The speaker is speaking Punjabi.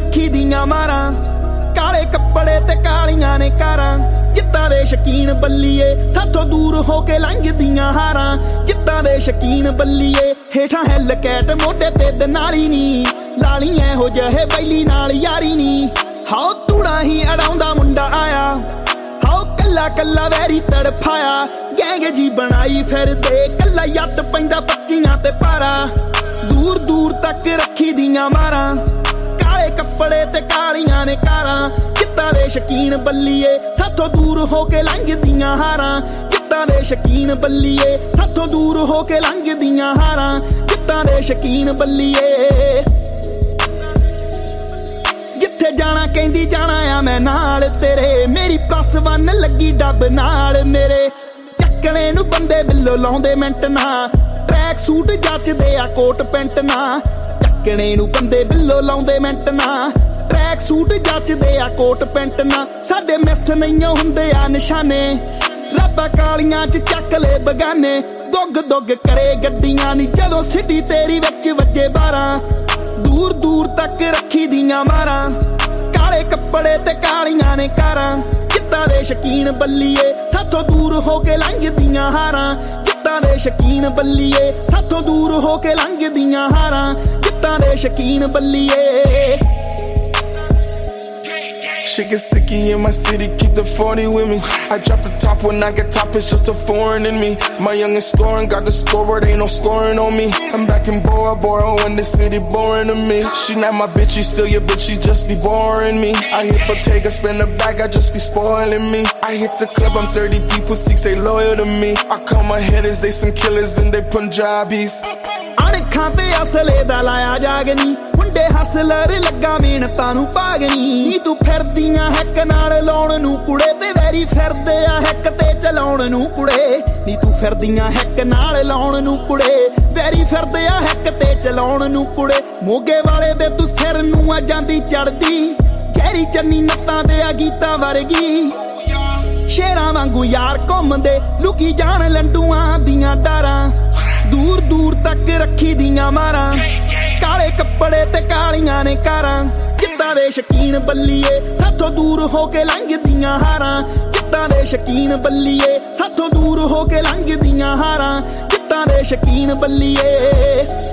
ਰੱਖੀ ਦੀਆਂ ਮਾਰਾਂ ਕਾਲੇ ਕੱਪੜੇ ਤੇ ਕਾਲੀਆਂ ਨੇ ਕਾਰਾਂ ਜਿੱਤਾਂ ਦੇ ਸ਼ਕੀਨ ਬੱਲੀਏ ਸਾਥੋਂ ਦੂਰ ਹੋ ਕੇ ਲੰਘਦੀਆਂ ਹਾਰਾਂ ਜਿੱਤਾਂ ਦੇ ਸ਼ਕੀਨ ਬੱਲੀਏ ਹੇਠਾਂ ਹਿੱਲ ਕੈਟ ਮੋਢੇ ਤੇ ਦਨਾਲੀ ਨੀ ਲਾਲੀ ਇਹੋ ਜਿਹੇ ਬੈਲੀ ਨਾਲ ਯਾਰੀ ਨੀ ਹਾਓ ਤੂੜਾ ਹੀ ਅੜਾਉਂਦਾ ਮੁੰਡਾ ਆਇਆ ਹਾਓ ਕੱਲਾ ਕੱਲਾ ਵੈਰੀ ਤੜਫਾਇਆ ਗੈਂਗ ਜੀ ਬਣਾਈ ਫਿਰਦੇ ਕੱਲਾ ਯੱਤ ਪੈਂਦਾ ਬੱਚੀਆਂ ਤੇ ਪਾਰਾ ਦੂਰ ਦੂਰ ਤੱਕ ਰੱਖੀ ਦੀਆਂ ਮਾਰਾਂ ਕਾਲੇ ਕੱਪੜੇ ਤੇ ਕਾਲੀਆਂ ਨੇ ਕਾਰਾਂ ਜਿੱਤਾਂ ਦੇ ਸ਼ਕੀਨ ਬੱਲੀਏ ਸਾਥੋਂ ਦੂਰ ਹੋ ਕੇ ਲੰਘਦੀਆਂ ਹਾਰਾਂ ਜਿੱਤਾਂ ਦੇ ਸ਼ਕੀਨ ਬੱਲੀਏ ਸਾਥੋਂ ਦੂਰ ਹੋ ਕੇ ਲੰਘਦੀਆਂ ਹਾਰਾਂ ਜਿੱਤਾਂ ਦੇ ਸ਼ਕੀਨ ਬੱਲੀਏ ਜਿੱਥੇ ਜਾਣਾ ਕਹਿੰਦੀ ਜਾਣਾ ਆ ਮੈਂ ਨਾਲ ਤੇਰੇ ਮੇਰੀ +1 ਲੱਗੀ ਡੱਬ ਨਾਲ ਮੇਰੇ ਚੱਕਣੇ ਨੂੰ ਬੰਦੇ ਬਿੱਲੋ ਲਾਉਂਦੇ ਮਿੰਟ ਨਾ ਟਰੈਕ ਸੂਟ ਜੱਚਦੇ ਆ ਕੋਟ ਪੈਂਟ ਨਾ ਚੱਕਣੇ ਨੂੰ ਬੰਦੇ ਬਿੱਲੋ ਲਾਉਂਦੇ ਮਿੰਟ ਨਾ ਟਰੈਕ ਸੂਟ ਜੱਚਦੇ ਆ ਕੋਟ ਪੈਂਟ ਨਾ ਸਾਡੇ ਮਿਸ ਨਹੀਂ ਹੁੰਦੇ ਆ ਨਿਸ਼ਾਨੇ ਰੱਬਾਂ ਕਾਲੀਆਂ ਚ ਚੱਕ ਲੈ ਬਗਾਨੇ ਦੁੱਗ ਦੁੱਗ ਕਰੇ ਗੱਡੀਆਂ ਨੀ ਜਦੋਂ ਸਿੱਟੀ ਤੇਰੀ ਵਿੱਚ ਵੱਜੇ 12 ਦੂਰ ਦੂਰ ਤੱਕ ਰੱਖੀ ਦੀਆਂ ਮਾਰਾਂ ਕਾਲੇ ਕੱਪੜੇ ਤੇ ਕਾਲੀਆਂ ਨੇ ਕਾਰਾਂ ਜਿੱਤਾਂ ਦੇ ਸ਼ਕੀਨ ਬੱਲੀਏ ਸਾਥੋਂ ਦੂਰ ਹੋ ਕੇ ਲੰਘਦੀਆਂ ਹਾਰਾਂ ਜਿੱਤਾਂ ਦੇ ਸ਼ਕੀਨ ਬੱਲੀਏ ਸਾਥੋਂ ਦੂਰ ਹੋ ਕੇ ਲੰਘਦੀਆਂ ਹਾਰਾਂ ਜਿੱਤਾਂ ਦੇ ਸ਼ਕੀਨ ਬੱਲੀਏ Shit get sticky in my city, keep the 40 with me. I drop the top when I get top, it's just a foreign in me. My youngest scoring, got the scoreboard, ain't no scoring on me. I'm back in Bora Bora when the city boring to me. She not my bitch, she still your bitch, she just be boring me. I hit Bottega, spend the bag, I just be spoiling me. I hit the club, I'm 30 deep with 6, they loyal to me. I call my hitters, they some killers and they Punjabis. ਅਣਖਾਂ ਤੇ ਅਸਲੇ ਦਾ ਲਾਇਆ ਜਾਗਨੀ ਮੁੰਡੇ ਹਸਲਰ ਲੱਗਾ ਮਿਹਨਤਾਂ ਨੂੰ ਪਾਗਨੀ ਨੀ ਤੂੰ ਫਿਰਦੀਆਂ ਹੈਕ ਨਾਲ ਲਾਉਣ ਨੂੰ ਕੁੜੇ ਤੇ ਵੈਰੀ ਫਿਰਦੇ ਆ ਹੈਕ ਤੇ ਚਲਾਉਣ ਨੂੰ ਕੁੜੇ ਨੀ ਤੂੰ ਫਿਰਦੀਆਂ ਹੈਕ ਨਾਲ ਲਾਉਣ ਨੂੰ ਕੁੜੇ ਵੈਰੀ ਫਿਰਦੇ ਆ ਹੈਕ ਤੇ ਚਲਾਉਣ ਨੂੰ ਕੁੜੇ ਮੋਗੇ ਵਾਲੇ ਦੇ ਤੂੰ ਸਿਰ ਨੂੰ ਆ ਜਾਂਦੀ ਚੜਦੀ ਗਹਿਰੀ ਚੰਨੀ ਨੱਤਾਂ ਦੇ ਆ ਗੀਤਾਂ ਵਰਗੀ ਸ਼ੇਰਾਂ ਵਾਂਗੂ ਯਾਰ ਘੁੰਮਦੇ ਲੁਕੀ ਜਾਣ ਲੰਡੂਆਂ ਦੀਆਂ ਡਾਰਾਂ ਦੂਰ ਦੂਰ ਤੱਕ ਰੱਖੀ ਦੀਆਂ ਮਾਰਾਂ ਕਾਲੇ ਕੱਪੜੇ ਤੇ ਕਾਲੀਆਂ ਨੇ ਕਾਰਾਂ ਜਿੱਤਾਂ ਦੇ ਸ਼ਕੀਨ ਬੱਲੀਏ ਸਾਥੋਂ ਦੂਰ ਹੋ ਕੇ ਲੰਘਦੀਆਂ ਹਾਰਾਂ ਜਿੱਤਾਂ ਦੇ ਸ਼ਕੀਨ ਬੱਲੀਏ ਸਾਥੋਂ ਦੂਰ ਹੋ ਕੇ ਲੰਘਦੀਆਂ ਹਾਰਾਂ ਜਿੱਤਾਂ ਦੇ ਸ਼ਕੀਨ ਬੱਲੀਏ